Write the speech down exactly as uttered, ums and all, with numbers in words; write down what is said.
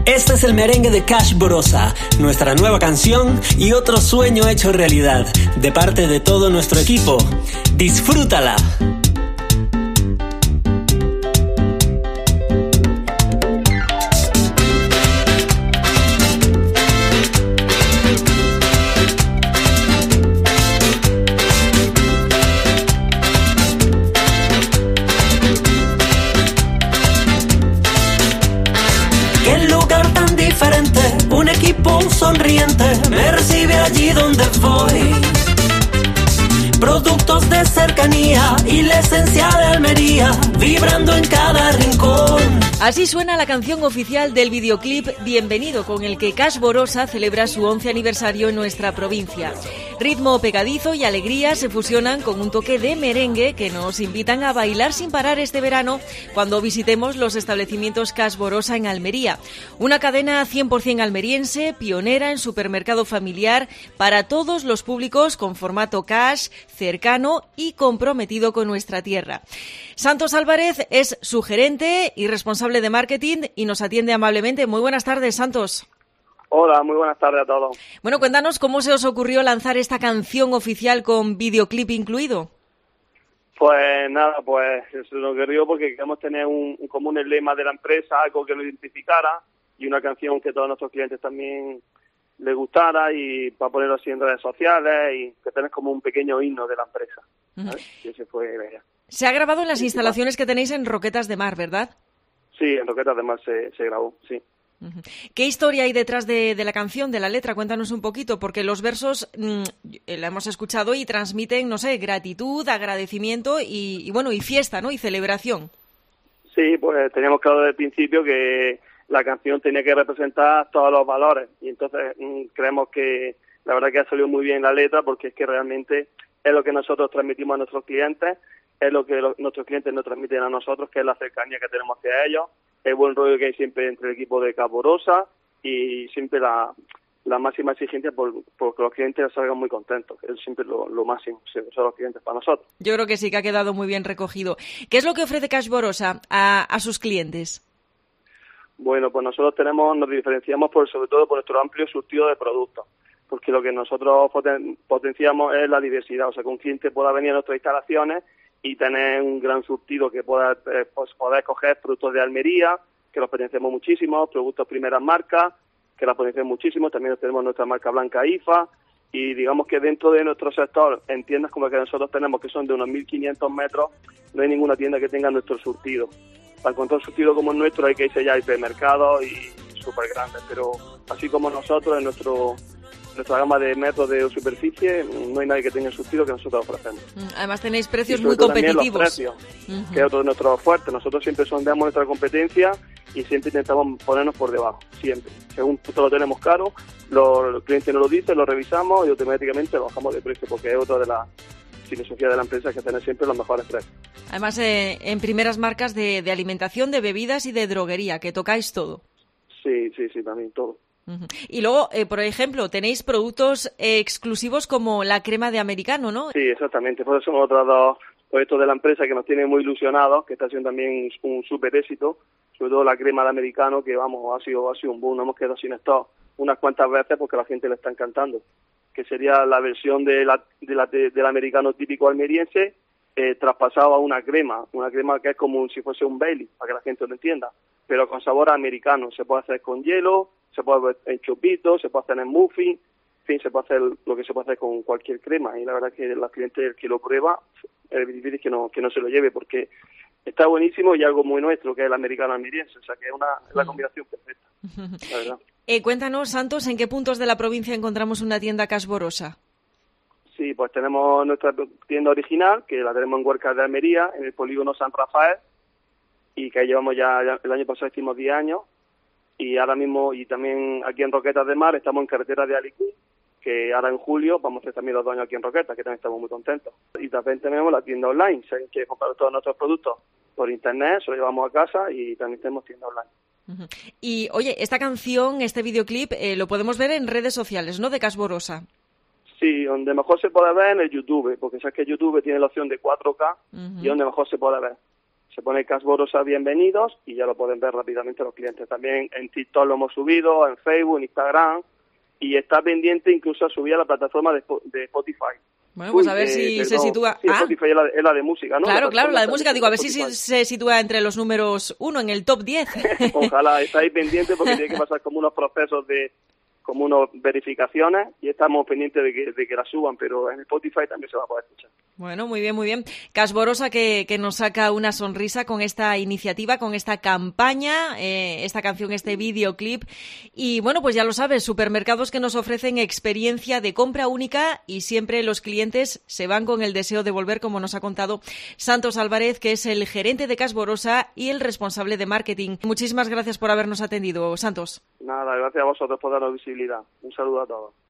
Este es el merengue de Cash Borosa, nuestra nueva canción y otro sueño hecho realidad, de parte de todo nuestro equipo. ¡Disfrútala! Un equipo sonriente me recibe allí donde voy. Productos de cercanía y la esencia de Almería, vibrando en cada rincón. Así suena la canción oficial del videoclip Bienvenido, con el que Cash Borosa celebra su once aniversario en nuestra provincia. Ritmo pegadizo y alegría se fusionan con un toque de merengue que nos invitan a bailar sin parar este verano cuando visitemos los establecimientos Cash Borosa en Almería. Una cadena cien por ciento almeriense, pionera en supermercado familiar para todos los públicos, con formato cash, cercano y comprometido con nuestra tierra. Santos Álvarez es su gerente y responsable de marketing y nos atiende amablemente. Muy buenas tardes, Santos. Hola, muy buenas tardes a todos. Bueno, cuéntanos cómo se os ocurrió lanzar esta canción oficial con videoclip incluido. Pues nada, pues se nos ocurrió porque queríamos tener un, un común lema de la empresa, algo que nos identificara y una canción que a todos nuestros clientes también les gustara, y para ponerlo así en redes sociales y que tenés como un pequeño himno de la empresa. ¿Sabes? Uh-huh. Y ese fue la idea. Se ha grabado en las instalaciones que tenéis en Roquetas de Mar, ¿verdad? Sí, en Roquetas de Mar se, se grabó, sí. Uh-huh. ¿Qué historia hay detrás de, de la canción, de la letra? Cuéntanos un poquito, porque los versos mmm, la hemos escuchado y transmiten, no sé, gratitud, agradecimiento y, y bueno, y fiesta, ¿no? Y celebración. Sí, pues teníamos claro desde el principio que la canción tenía que representar todos los valores, y entonces mmm, creemos que la verdad que ha salido muy bien la letra, porque es que realmente es lo que nosotros transmitimos a nuestros clientes, es lo que lo, nuestros clientes nos transmiten a nosotros, que es la cercanía que tenemos hacia ellos, el buen rollo que hay siempre entre el equipo de Cash Borosa y siempre la, la máxima exigencia por, por que los clientes salgan muy contentos, que es siempre lo, lo máximo, son los clientes para nosotros. Yo creo que sí, que ha quedado muy bien recogido. ¿Qué es lo que ofrece Cash Borosa a, a sus clientes? Bueno, pues nosotros tenemos, nos diferenciamos por sobre todo por nuestro amplio surtido de productos, porque lo que nosotros poten, potenciamos es la diversidad, o sea, que un cliente pueda venir a nuestras instalaciones y tener un gran surtido, que pueda eh, pues, poder escoger productos de Almería, que los potenciamos muchísimo, productos primeras marcas, que las potenciamos muchísimo, también tenemos nuestra marca blanca I F A, y digamos que dentro de nuestro sector, en tiendas como la que nosotros tenemos, que son de unos mil quinientos metros, no hay ninguna tienda que tenga nuestro surtido. Para encontrar un surtido como el nuestro hay que irse ya a hipermercados y súper grandes, pero así como nosotros, en nuestro nuestra gama de metros de superficie, no hay nadie que tenga el surtido que nosotros ofrecemos. Además tenéis precios muy competitivos. Los precios, uh-huh. Que es otro de nuestros fuertes. Nosotros siempre sondamos nuestra competencia y siempre intentamos ponernos por debajo, siempre. Según nosotros lo tenemos caro, los, los clientes nos lo dicen, lo revisamos y automáticamente lo bajamos de precio, porque es otra de las filosofías de la empresa, que tener siempre los mejores precios. Además, eh, en primeras marcas de, de alimentación, de bebidas y de droguería, que tocáis todo. Sí, sí, sí, también todo. Uh-huh. Y luego, eh, por ejemplo, tenéis productos eh, exclusivos como la crema de americano, ¿no? Sí, exactamente. Por eso son otros dos proyectos de la empresa que nos tienen muy ilusionados, que está siendo también un súper éxito, sobre todo la crema de americano, que vamos, ha sido, ha sido un boom. Nos hemos quedado sin stock unas cuantas veces porque a la gente le está encantando, que sería la versión de la, de la, de, del americano típico almeriense, eh, traspasado a una crema, una crema que es como si fuese un Bailey, para que la gente lo entienda, pero con sabor americano. Se puede hacer con hielo, se puede hacer en chupitos, se puede hacer en muffin, en fin, se puede hacer lo que se puede hacer con cualquier crema, y la verdad que la cliente, el que lo prueba, es difícil que no, que no se lo lleve, porque está buenísimo y algo muy nuestro, que es el americano almeriense, o sea que es una, es la combinación perfecta, la verdad. Eh, cuéntanos, Santos, ¿en qué puntos de la provincia encontramos una tienda Cash Borosa? Sí, pues tenemos nuestra tienda original, que la tenemos en Huercas de Almería, en el polígono San Rafael, y que llevamos ya, ya el año pasado hicimos diez años, y ahora mismo, y también aquí en Roquetas de Mar, estamos en carretera de Alicún, que ahora en julio vamos a hacer también los dos años aquí en Roquetas, que también estamos muy contentos. Y también tenemos la tienda online, si alguien quiere comprar todos nuestros productos por internet, se lo llevamos a casa, y también tenemos tienda online. Uh-huh. Y, oye, esta canción, este videoclip, eh, lo podemos ver en redes sociales, ¿no?, de Cash Borosa. Sí, donde mejor se puede ver en el YouTube, porque sabes que YouTube tiene la opción de cuatro K, uh-huh. y donde mejor se puede ver. O se pone Cashborosa Bienvenidos y ya lo pueden ver rápidamente los clientes. También en TikTok lo hemos subido, en Facebook, en Instagram, y está pendiente incluso a subir a la plataforma de, de Spotify. Bueno, pues a ver Uy, si eh, se perdón. sitúa... Sí, ah. Spotify es la, es la de música, ¿no? Claro, la claro, la de de música. Digo, a ver Spotify. si se sitúa entre los números uno, en el top diez. Ojalá, estáis pendientes porque tiene que pasar como unos procesos de... como unas verificaciones y estamos pendientes de que, de que la suban, pero en Spotify también se va a poder escuchar. Bueno, muy bien, muy bien. Cashborosa que, que nos saca una sonrisa con esta iniciativa, con esta campaña, eh, esta canción, este videoclip. Y bueno, pues ya lo sabes, supermercados que nos ofrecen experiencia de compra única y siempre los clientes se van con el deseo de volver, como nos ha contado Santos Álvarez, que es el gerente de Cashborosa y el responsable de marketing. Muchísimas gracias por habernos atendido, Santos. Nada, gracias a vosotros por darnos visibilidad. Un saludo a todos.